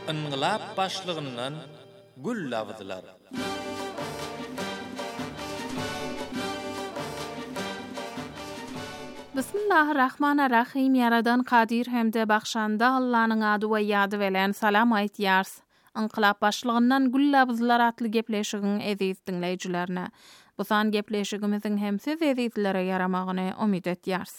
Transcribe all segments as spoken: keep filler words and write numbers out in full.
ıngılap başlığından gül lavzylar. Bismillahirrahmanirrahim. Yaradan Kadir hemde bakşanda Allah'ın adı we ýady bilen salam aýtýars. Inqilap başlygyndan gül lavzylar atly gepleşigiň eziz dinleýijilerine. Bu san gepleşigimiziň hem siz ezizlere yaramagyny umyt etýärs.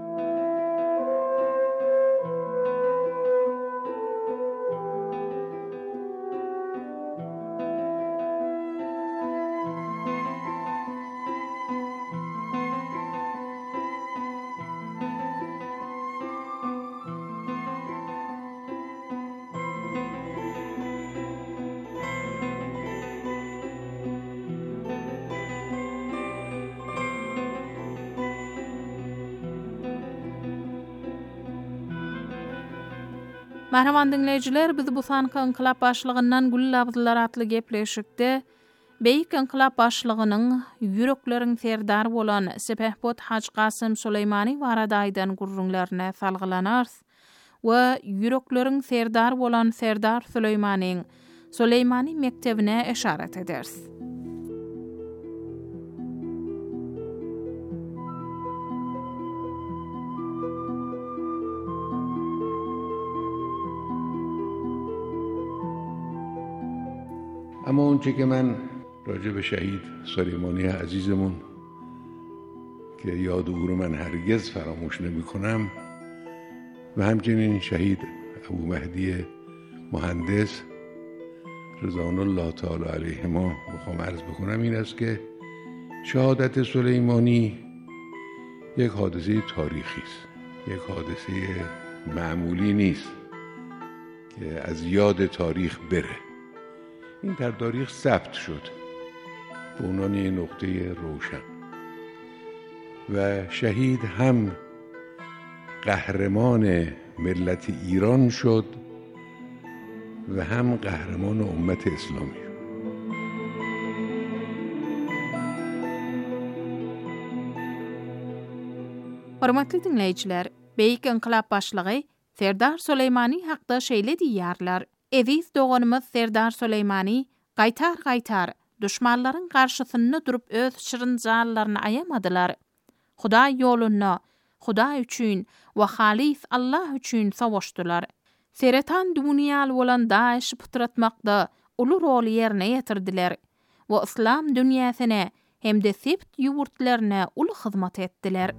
Merhaban dinleyijiler, biz bu sanky inqilap başlygyndan gül lavzylar atly gepleşikde beýik inqilap başlygynyň ýürekleriň serdar bolan Sepehbot Haç Qasym Suleýmany baradaýdan gurrunlaryna salgylanars we ýürekleriň serdar bolan Serdar Suleýmanyň Suleýmany mektebine eşaret ederiz. اما اونچه که من راجع به شهید سلیمانی عزیزمون که یاد او رو من هرگز فراموش نمی کنم و همچنین شهید ابو مهدی مهندس رضوان الله تعالی علیهما میخوام عرض بکنم این است که شهادت سلیمانی یک حادثه تاریخی است، یک حادثه معمولی نیست که از یاد تاریخ بره. این در تاریخ ثبت شد به عنوان یک نقطه روشن و شهید هم قهرمان ملت ایران شد و هم قهرمان امت اسلامی. Hormatly dinleýijiler, beýik inqilap başlygy Serdar Suleýmany hakda şeýle diýýärler. Eziz doganymyz Serdar Suleýmany gaýtar-gaýtar düşmanlaryň garşysynda durup öz şirin jallaryny aýamadylar. Hudaý ýolunda, Hudaý üçin we halis Allah üçin savaşdylar. Seretan dünýäli bolan Daeş pytratmakda uly rol ýerine ýetirdiler we islam dünýäsine hemde sept ýurtlaryna uly hyzmat etdiler.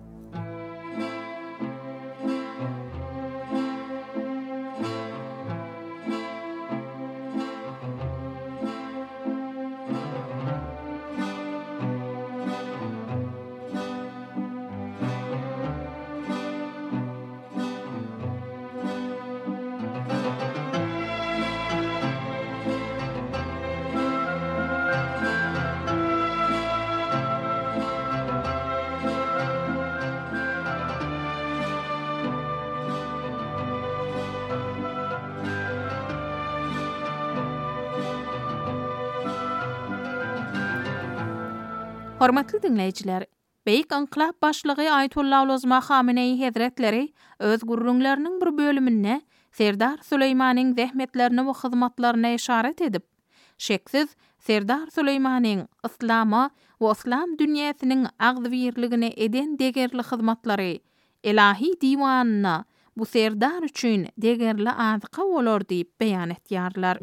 Hormatly dinleýijiler, beýik inqilap başlygy Aýatullah Ulazma Hameneý Hazretleri öz gurrunlarynyň bir bölümine Serdar Suleýmanyň zähmetlerini we hyzmatlaryna eşaret edip, şeksiz Serdar Suleýmanyň islama we islam dünýäsiniň agzybirligine eden degerli hyzmatlary ilahi diwanyna bu Serdar üçin degerli azyqa bolar diýip beýan etýärler.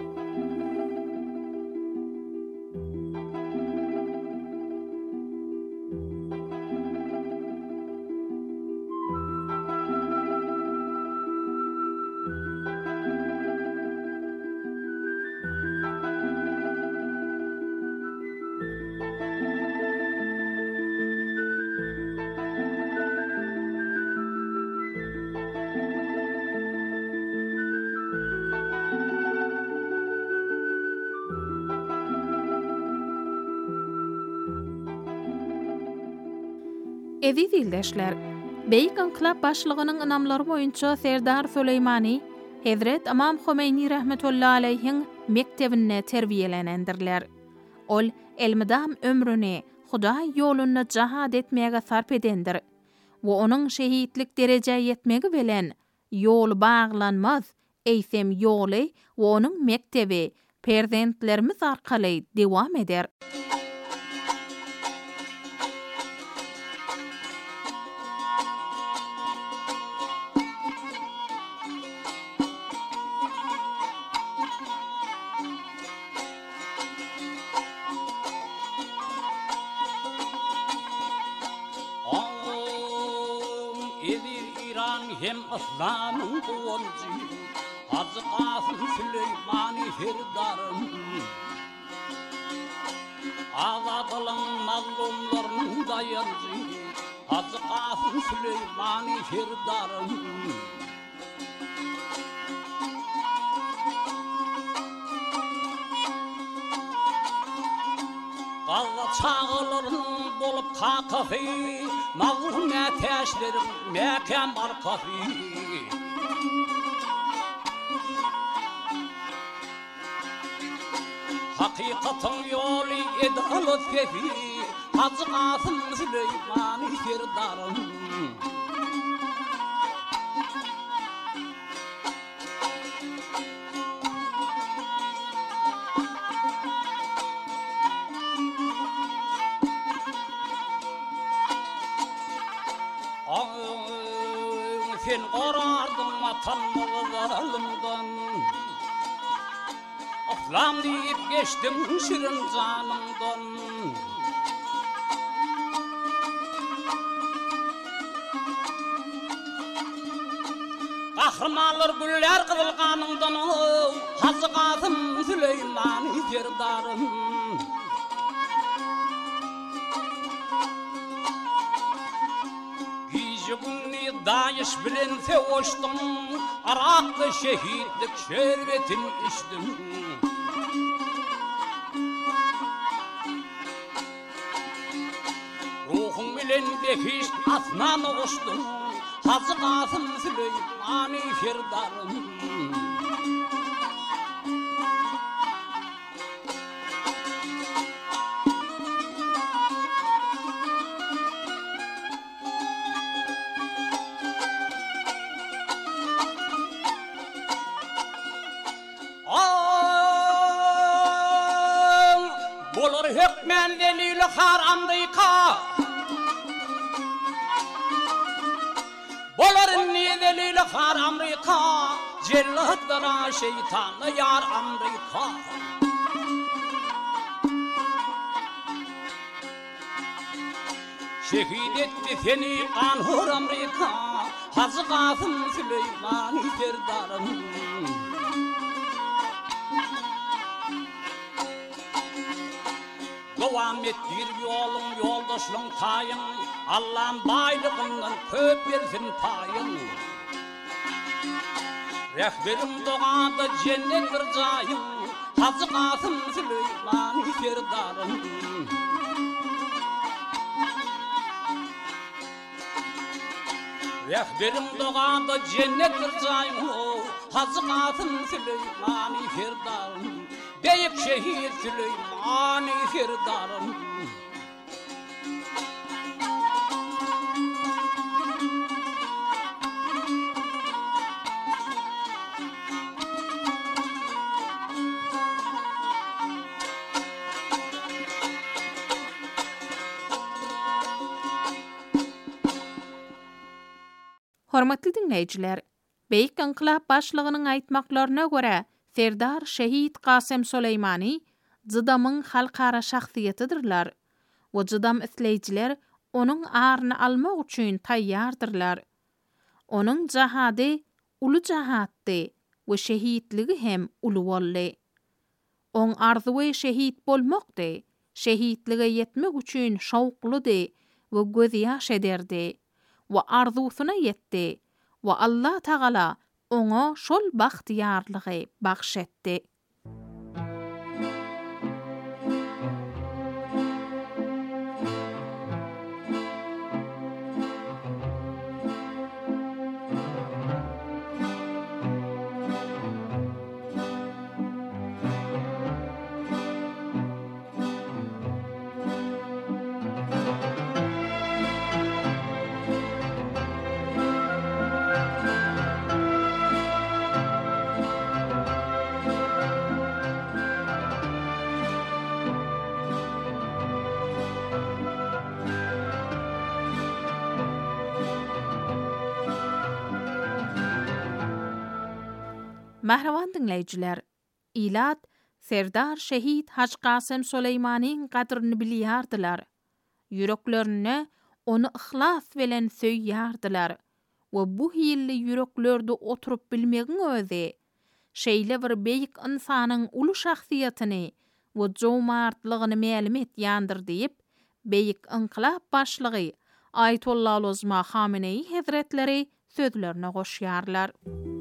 Eziz ildeşler, beýik inqilap başlygynyň ynamlary boýunça Serdar Suleýmany Hazret Imam Homeyni rahmetullahi aleyhiň mektebine terbiýelenendirler. Ol elmidam ömrüni Hudaý ýolunda jahad etmäge sarp edendir we onuň şehitlik derejäge ýetmegi bilen ýol baglanmaz eýsem ýoly we onuň mektebi perzentlerimiz arkaly dewam eder. Hem aslanın kuvulcu Hazı Kasım Süleymani Ferdarım Azadılın mazlumlarının dayancı Hazı Kasım Süleymani Ferdarım Qazza çağılarının bolup kakafı Mazlum ateşlerim mekan barkafı Hakikatin yolu edalı fefi Hazı Kasım Süleymani Ferdarım Sen qorardın vatanmalımdan Aflam deyip geçtim şirin canımdan Kahramanlar güller kızılganından Hazı Kasım Süleymani Ferdarım Günni dayiş bilen sevoştum Araklı şehitlik şerbetin içtim Ruhum bilen behişt asmanı uçtum Hazı Kasım Süleymani Ferdarım Bolur hükmen delili haramdıyka Bolur ni delili haramdıyka Cellatlara şeytanı yar amrıyka Şehit etti seni anhur amrıyka Hazı Kasım Süleymani Ferdarım Devam ettir yolun yoldaşlığın tayın Allah'ın baylığından köp versin payın Rehberim doğada cennettir cayın Hazı Kasım Süleymani Ferdarım Rehberim doğada cennettir cayın Hazı Kasım Süleymani Ferdarım Beyik şehit Süleymani Ferdarım Hormatly dinleyijiler, Beýik Inkılap başlygynyň aýtmaklaryna görä, Serdar Şehit Kasım Süleymani Jydamyň halkara şahsiýetidirler. O Jydam isleýijiler onuň aryny almak üçin taýýardyrlar. Onuň jahady uly jahatdy we şehitligi hem uly boldy. Oň arzuwy şehit bolmakdy, şehitlige yetmek üçin şawklydy we göz ýaş ederdi. Wa arzusyna yetdi. Wa Allah Taala oňa şol bagtyarlygy bagşetdi. Mahravan dinleyiciler, İlat, Serdar Şehit Hac Qasem Süleymaniň qadryny bilýärdiler. Yüreklerine onu ihlas bilen söýýärdiler. Ve bu hilli yüreklerde oturup bilmegiň özi, şeýle bir beýik insanyň uly şahsiýetini we jomartlygyny mälim etýändir diýip, beýik inqilab başlygy Ayetullah Lozma Hamenei Hazretleri sözlerine goşýarlar.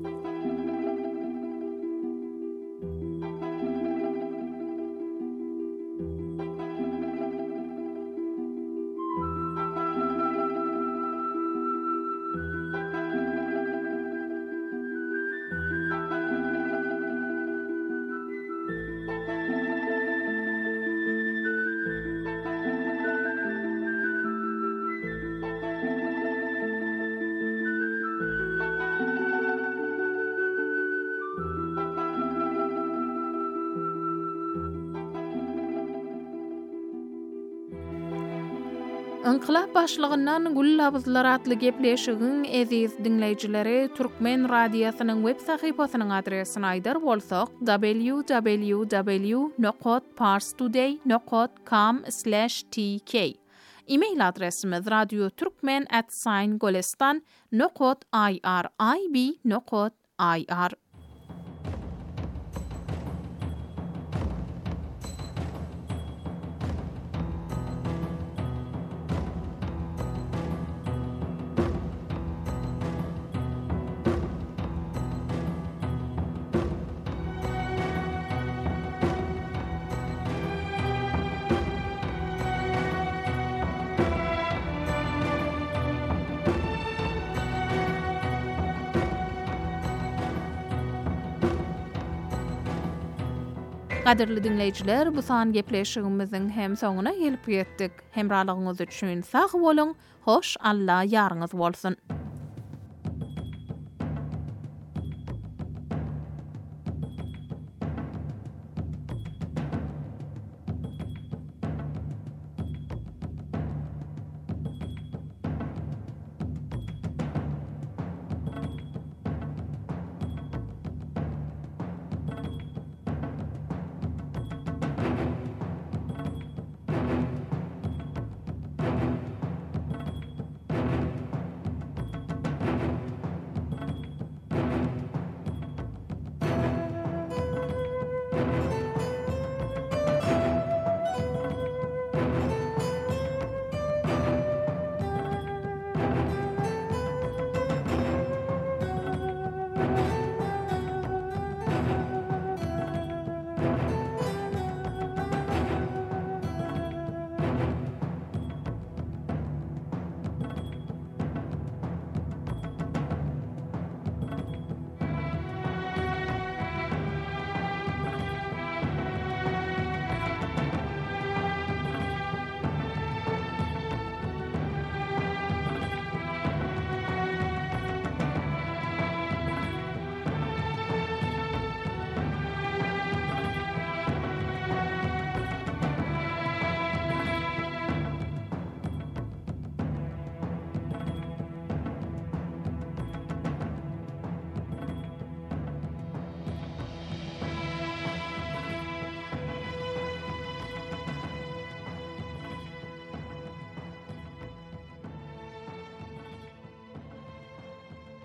Inqilab başlygyndan gullabızlar atly gepleşigiň eziz dinleýijileri Türkmen radiosynyň web sahypasynyň adresini aýdar bolsak w w w nokta parstoday nokta com slash t k. E-mail adresimiz radioturkmen at golestan nokta i r i b nokta i r. Qadirli dinleyijiler, bu san gepleşigimiziň hem soňuna gelip ýetdik. Hemralygyňyz üçin sag bolun, hoş Allah ýaryňyz bolsun.